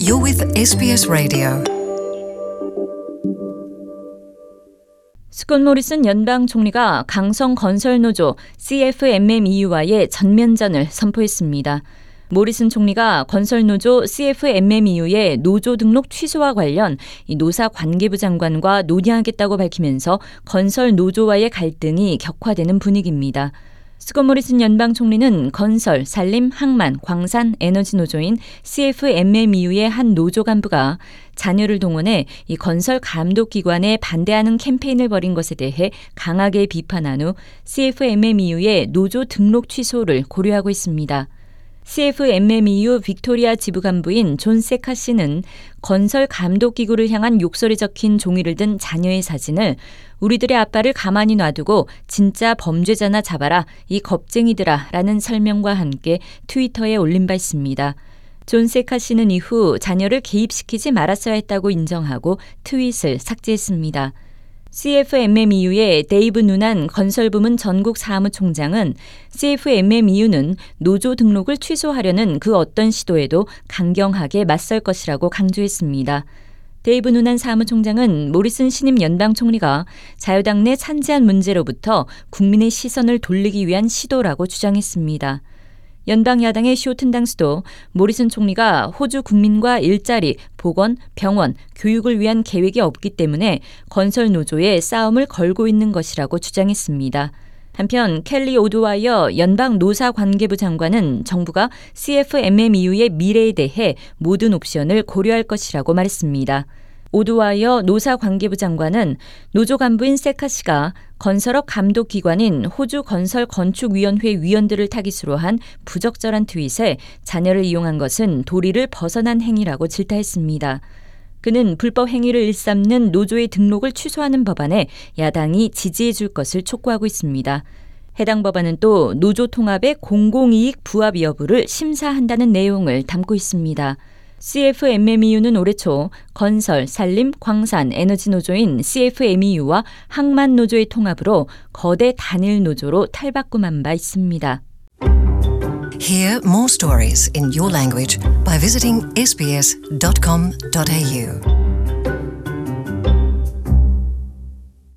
You're with SBS Radio. 스콧 모리슨 연방 총리가 강성 건설 노조 CFMMEU와의 전면전을 선포했습니다. 모리슨 총리가 건설 노조 CFMMEU의 노조 등록 취소와 관련 노사 관계부 장관과 논의하겠다고 밝히면서 건설 노조와의 갈등이 격화되는 분위기입니다. 스콧 모리슨 연방 총리는 건설, 산림, 항만, 광산, 에너지 노조인 CFMMEU의 한 노조 간부가 자녀를 동원해 이 건설 감독 기관에 반대하는 캠페인을 벌인 것에 대해 강하게 비판한 후 CFMMEU의 노조 등록 취소를 고려하고 있습니다. CFMMEU 빅토리아 지부 간부인 존 세카 씨는 건설 감독 기구를 향한 욕설이 적힌 종이를 든 자녀의 사진을 우리들의 아빠를 가만히 놔두고 진짜 범죄자나 잡아라 이 겁쟁이들아 라는 설명과 함께 트위터에 올린 바 있습니다. 존 세카 씨는 이후 자녀를 개입시키지 말았어야 했다고 인정하고 트윗을 삭제했습니다. CFMMEU의 데이브 누난 건설부문 전국 사무총장은 CFMMEU는 노조 등록을 취소하려는 그 어떤 시도에도 강경하게 맞설 것이라고 강조했습니다. 데이브 누난 사무총장은 모리슨 신임 연방 총리가 자유당 내 산재한 문제로부터 국민의 시선을 돌리기 위한 시도라고 주장했습니다. 연방 야당의 쇼튼 당수도 모리슨 총리가 호주 국민과 일자리, 보건, 병원, 교육을 위한 계획이 없기 때문에 건설 노조에 싸움을 걸고 있는 것이라고 주장했습니다. 한편 켈리 오드와이어 연방 노사관계부 장관은 정부가 CFMMEU의 미래에 대해 모든 옵션을 고려할 것이라고 말했습니다. 오드와이어 노사관계부 장관은 노조 간부인 세카 씨가 건설업 감독 기관인 호주 건설건축위원회 위원들을 타깃으로 한 부적절한 트윗에 자녀를 이용한 것은 도리를 벗어난 행위라고 질타했습니다. 그는 불법 행위를 일삼는 노조의 등록을 취소하는 법안에 야당이 지지해 줄 것을 촉구하고 있습니다. 해당 법안은 또 노조 통합의 공공이익 부합 여부를 심사한다는 내용을 담고 있습니다. CFMMEU는 올해 초 건설, 산림, 광산, 에너지 노조인 CFMEU와 항만 노조의 통합으로 거대 단일 노조로 탈바꿈한 바 있습니다. Hear more stories in your language by visiting sbs.com.au.